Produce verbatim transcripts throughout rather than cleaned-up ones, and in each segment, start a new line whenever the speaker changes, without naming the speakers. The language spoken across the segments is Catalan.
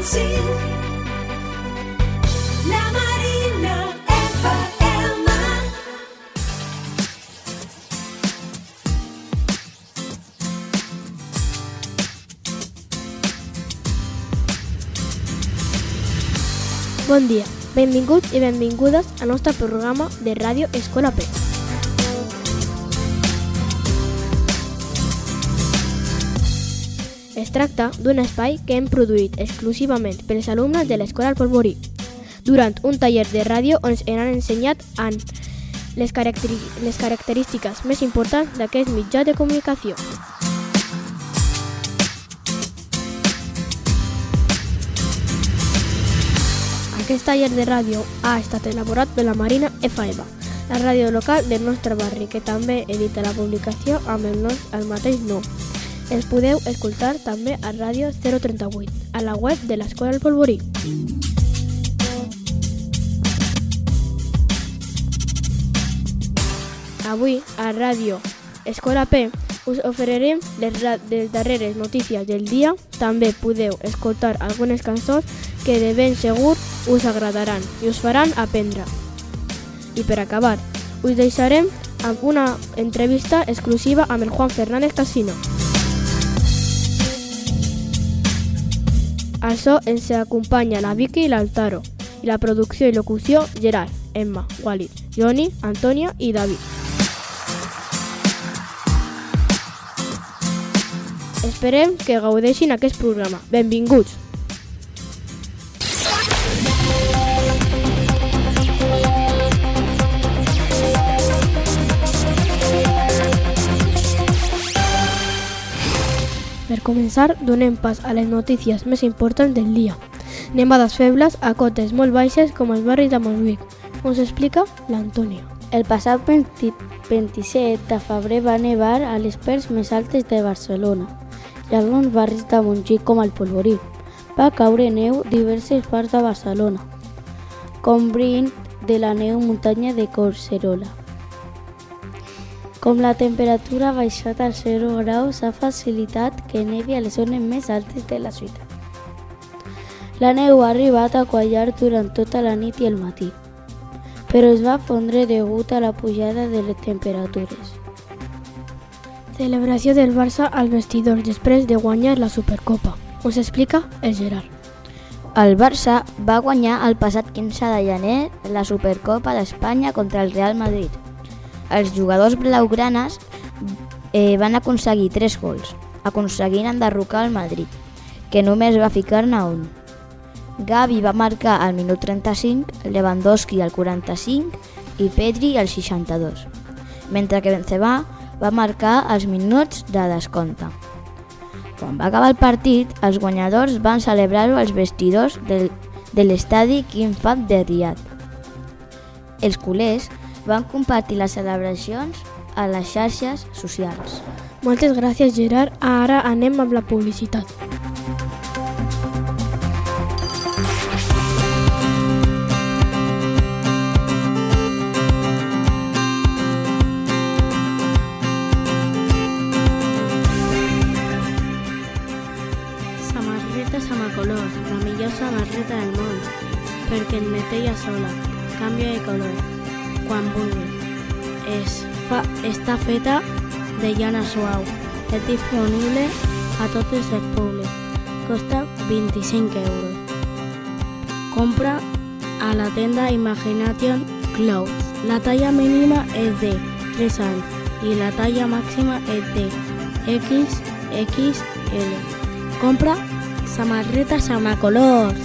fàcil. La Marina F M.
Bon dia, benvinguts i benvingudes al nostre programa de ràdio Escola P. Es tracta d'un espai que hem produït exclusivament pels alumnes de l'Escola El Polvorí, durant un taller de ràdio on ens han ensenyat en les, caracteri- les característiques més importants d'aquest mitjà de comunicació. Aquest taller de ràdio ha estat elaborat per la Marina F M, la ràdio local del nostre barri, que també edita la publicació amb el, nos, el mateix nom. Els podeu escoltar també a Ràdio zero trenta-vuit, a la web de l'Escola El Polvorí. Avui, a Ràdio Escola P, us oferirem les, les darreres notícies del dia. També podeu escoltar algunes cançons que de ben segur us agradaran i us faran aprendre. I per acabar, us deixarem amb una entrevista exclusiva amb el Juan Fernández Casino. Al so ens acompanya la Vicky i l'Altaro, i la producció i locució Gerard, Emma, Walid, Johnny, Antònia i David. Esperem que gaudeixin aquest programa. Benvinguts! Per començar, donem pas a les notícies més importants del dia. Nevades febles a cotes molt baixes com els barris de Montjuïc. Us explica l'Antònia.
El passat vint-i-set de febrer va nevar a les parts més altes de Barcelona i a alguns barris de Montjuïc com el Polvorí. Va caure neu a diverses parts de Barcelona, cobrint de la neu muntanya de Collserola. Com la temperatura ha baixat als zero graus, ha facilitat que nevi a les zones més altes de la ciutat. La neu ha arribat a quallar durant tota la nit i el matí, però es va fondre degut a la pujada de les temperatures.
Celebració del Barça al vestidor després de guanyar la Supercopa. Us explica el Gerard.
El Barça va guanyar el passat quinze de gener la Supercopa d'Espanya contra el Real Madrid. Els jugadors blaugranes eh, van aconseguir tres gols, aconseguint enderrocar el Madrid, que només va ficar-ne un. Gavi va marcar al minut trenta-cinc, Lewandowski al quaranta-cinc i Pedri al seixanta-dos, mentre que Benzema va marcar als minuts de descompte. Quan va acabar el partit, els guanyadors van celebrar-ho als vestidors del, de l'estadi King Fahd de Riad. Els culers van compartir les celebracions a les xarxes socials.
Moltes gràcies, Gerard. Ara anem amb la publicitat.
Samarreta Samacolors, la millor samarreta del món, perquè et metella sola, canvia de color quan vulguis. Es fa, està feta de llana suau. És disponible a tots els públics. Costa vint-i-cinc euros. Compra a la tenda Imagination Clothes. La talla mínima és de tres anys i la talla màxima és de equis equis ele. Compra samarretes Samacolors.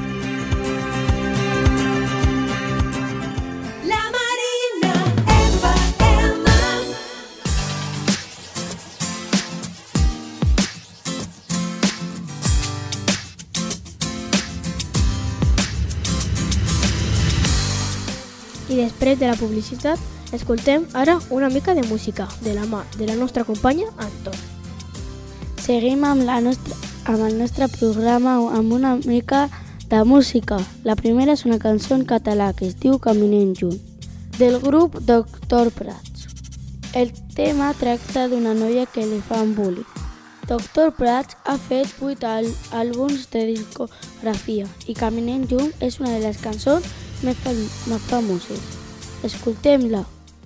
I després de la publicitat, escoltem ara una mica de música de la mà de la nostra companya Anton.
Seguim amb, la nostra, amb el nostre programa amb una mica de música. La primera és una cançó en català que es diu Caminem Junt, del grup Doctor Prats. El tema tracta d'una noia que li fan bullying Doctor Prats ha fet vuit àlbums de discografia i Caminem Junts és una de les cançons més, fam- més famoses. Escoltem-la.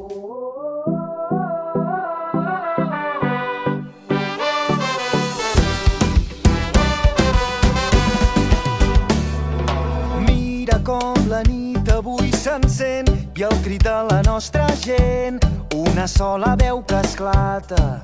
Mira com la nit avui s'encén i el crit de la nostra gent, una sola veu que esclata.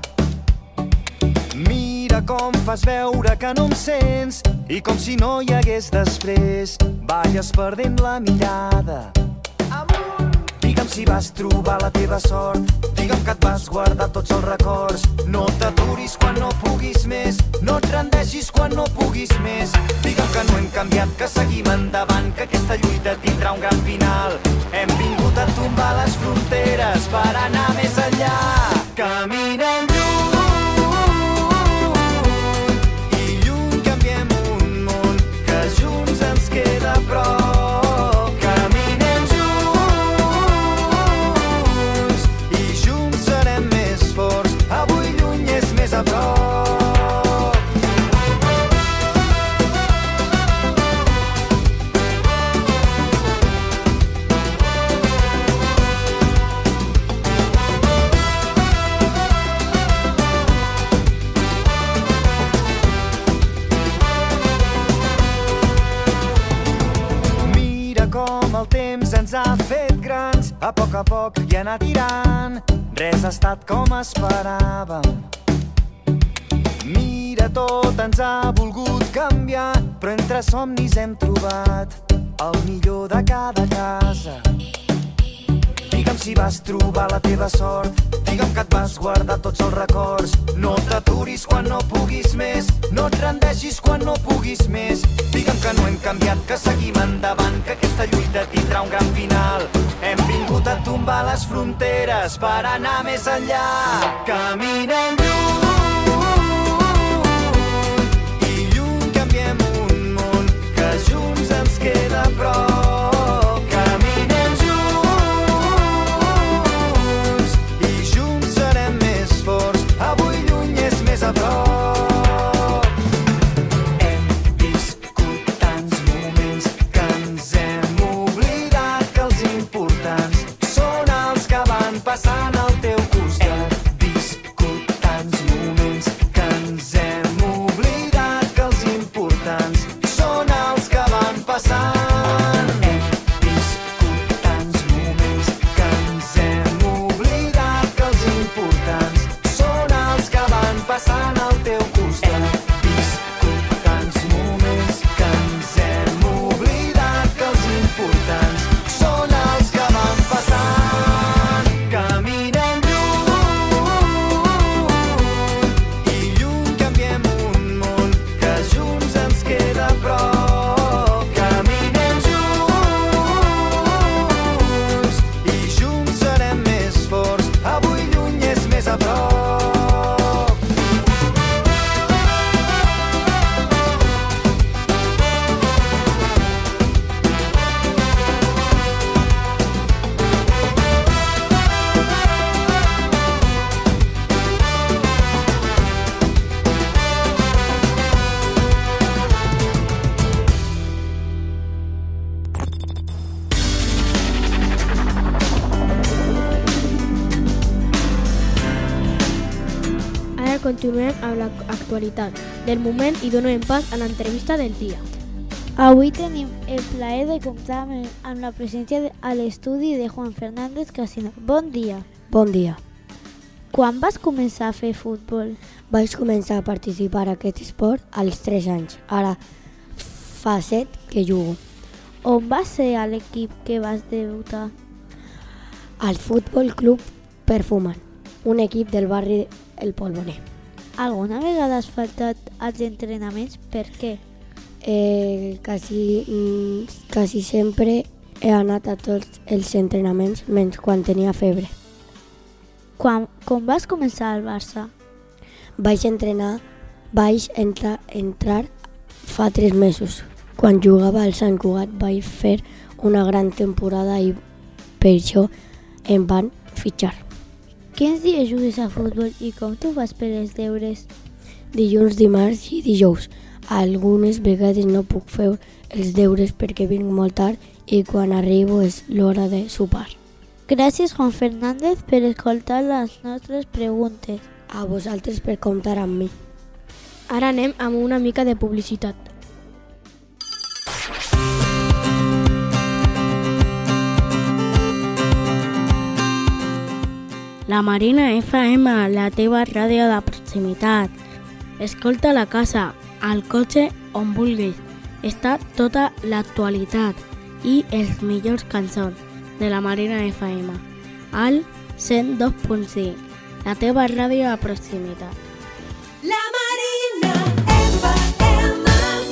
Mira com fas veure que no em sents i com si no hi hagués després, balles perdent la mirada. Digue'm si vas trobar la teva sort, digue'm que et vas guardar tots els records. No t'aturis quan no puguis més, no et rendeixis quan no puguis més. Digue'm que no hem canviat, que seguim endavant, que aquesta lluita tindrà un gran final. Hem vingut a tombar les fronteres per anar més enllà. Caminem lluny i lluny canviem un món que junts ens queda a prop. Caminem junts i junts serem més forts. Avui lluny és més a prop. Com el temps ens ha fet grans, a poc a poc i anar tirant, res ha estat com esperàvem. Mira, tot ens ha volgut canviar, però entre somnis hem trobat el millor de cada casa. Digue'm si vas trobar la teva sort, digue'm que et vas guardar tots els records. No t'aturis quan no puguis més, no et rendeixis quan no puguis més. Digue'm que no hem canviat, que seguim endavant, que aquesta lluita tindrà un gran final. Hem vingut a tombar les fronteres per anar més enllà. Caminem lluny i lluny canviem un món que junts ens queda a prop. A prop. Hem viscut tants moments que ens hem oblidat que els importants són els que van passant al teu costat. Hem viscut tants moments que ens hem oblidat que els importants són els que van passant. Hem viscut tants moments que ens hem oblidat que els importants són els que van passant al teu costat. Viscut tants moments que ens hem oblidat que els importants són els que van passant. Caminem lluny i lluny canviem un món que junts ens queda a prop. Caminem junts i junts serem més forts. Avui lluny és més a prop.
Continuem amb l'actualitat del moment i donem pas a l'entrevista del dia.
Avui tenim el plaer de comptar amb la presència a l'estudi de Juan Fernández Casino. Bon dia.
Bon dia.
Quan vas començar a fer futbol?
Vaig començar a participar en aquest esport als tres anys. Ara fa set que jugo.
On vas ser a l'equip que vas debutar?
Al Futbol Club Perfuman, un equip del barri El Polvoner.
Alguna vegada has faltat als entrenaments? Per què?
Eh, quasi, mm, quasi sempre he anat a tots els entrenaments, menys quan tenia febre.
Quan, com vas començar al Barça?
Vaig entrenar, vaig entrar, entrar fa tres mesos. Quan jugava al Sant Cugat vaig fer una gran temporada i per això em van fitxar.
Quins dies jugues a futbol i com tu vas per els deures?
dilluns, dimarts i dijous. Algunes vegades no puc fer els deures perquè vinc molt tard i quan arribo és l'hora de sopar.
Gràcies, Juan Fernández, per escoltar les nostres preguntes.
A vosaltres per comptar amb mi.
Ara anem amb una mica de publicitat.
La Marina F M, la teva ràdio de proximitat. Escolta a la casa, al cotxe, on vulguis. Està tota l'actualitat i els millors cançons de la Marina F M. Al cent dos punt cinc, la teva ràdio de proximitat.
La Marina F M.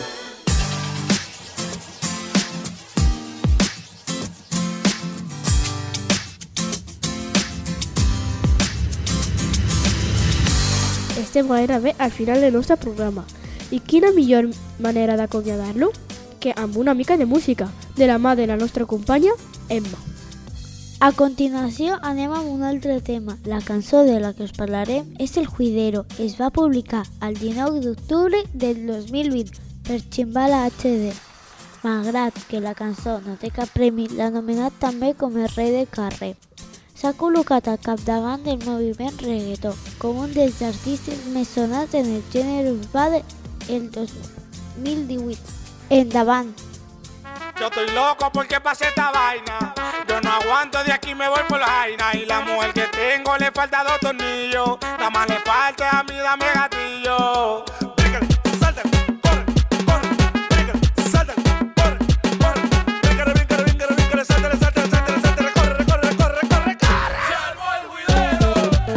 Estem gairebé al final del nostre programa. I quina millor manera d'acomiadar-lo que amb una mica de música, de la mà de la nostra companya, Emma.
A continuació anem amb un altre tema. La cançó de la que us parlarem és El Juidero. Es va publicar el dinou d'octubre del dos mil vint per Chimbala H D. Malgrat que la cançó no té cap premi, l'ha nomenat també com el rei del carrer. S'ha col·locat al capdavant del moviment reggaeton, com un dels artistes més sonats en el gènere urbà del dos mil divuit. Endavant!
Yo estoy loco porque pasé esta vaina. Yo no aguanto, de aquí me voy por la vaina. Y la mujer que tengo le falta dos tornillos. Nada más le falta a mí, dame gatillo. Bríncale, sáltale, corre, corre. Bríncale, sáltale, corre, corre. Bríncale, bríncale, bríncale, bríncale, sáltale, sáltale, sáltale, sáltale, corre, corre, corre, corre, corre. Se armó el juidero.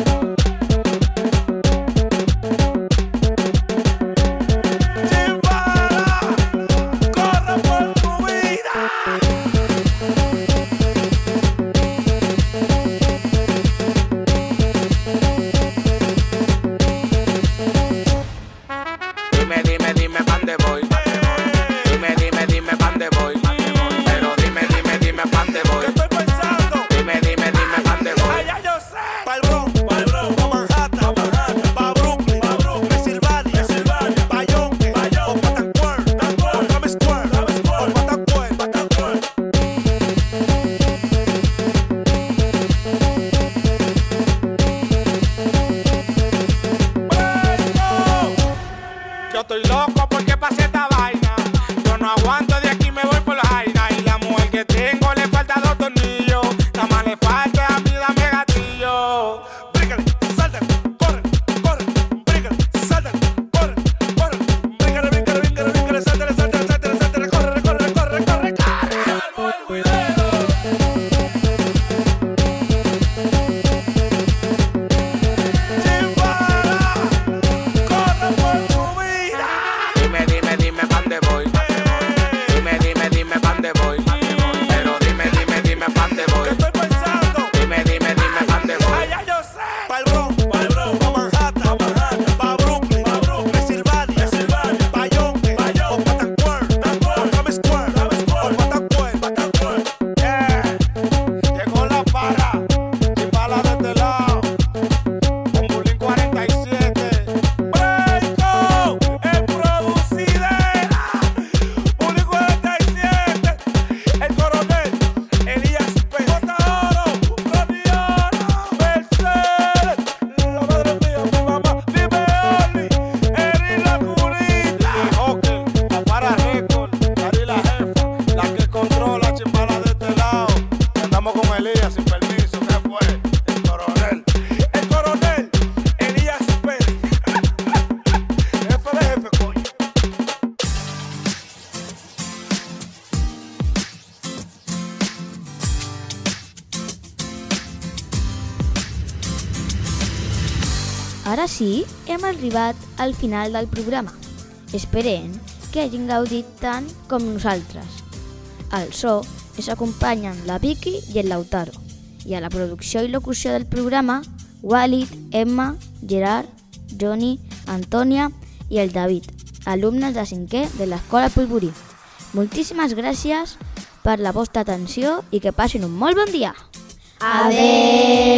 Chimbala, corre por tu vida. Dime, dime, dime, ¿pa' dónde voy? Dime, dime, dime, ¿pa' dónde voy? Pero dime, dime, dime, ¿pa' dónde voy? ¿Qué estoy pensando? Dime, dime, dime, ¿pa' dónde voy? Allá yo sé. Pa'l Bronx, pa'l Bronx, pa' Manhattan, pa' Manhattan, pa' Brooklyn, pa' Brooklyn, Pensilvania, Pensilvania, pa' Yonke, pa' Yonke, pa' Times Square, Times Square, Times Square, Times Square, pa' Times Square, pa' Times Square. Yo estoy loco porque pasé esta vaina. Yo no aguanto, de aquí me voy por la vaina. Y la mujer que tengo le falta dos tornillos. Nada más le falta a mí, dame gatillo. Bríncale, sáltale, corre, corre. Bríncale, sáltale, corre, corre. Bríncale, bríncale, bríncale, bríncale, sáltale, sáltale, sáltale, sáltale, corre, corre, corre, corre, corre. Se armó el juidero. Chimbala, corre por tu vida. Dime, dime, dime, ¿pa' dónde voy? Dime, dime, dime, ¿pa' dónde voy? Pero dime, dime, dime, ¿pa' dónde voy? ¿Qué estoy pensando? Dime, dime, dime, ¿pa' dónde voy? Allá yo sé. Pa'l Bronx, pa'l Bronx, pa' Manhattan, pa' Manhattan, pa' Brooklyn, pa' Brooklyn, Pensilvania, Pensilvania, pa' Yonke, pa' Yonke, pa' Times Square, Times Square, Times Square, Times Square, pa' Times Square, pa' Times Square. Yeah. Llegó la para, Chimbala de este lado, con Bulín cuarenta y siete. Breako, el producidera, Bulín cuarenta y siete, el coronel, Elías Pérez, J. Oro, Ramiano, Mercedes, la madre mía, mi mamá, dime Oli, Eri la curita, y Joker, la para récord, Dari la jefa, la que controla Chimbala de este lado. Andamos con Elías sin permiso, ¿qué fue? El coronel, el coronel, Elías Pérez, jefe de jefe, coño.
Ara sí, hem arribat al final del programa. Esperem que hagin gaudit tant com nosaltres. Al so ens acompanyen la Vicky i el Lautaro. I a la producció i locució del programa, Walid, Emma, Gerard, Johnny, Antònia i el David, alumnes de cinquè de l'Escola Polvorí. Moltíssimes gràcies per la vostra atenció i que passin un molt bon dia.
Adeu!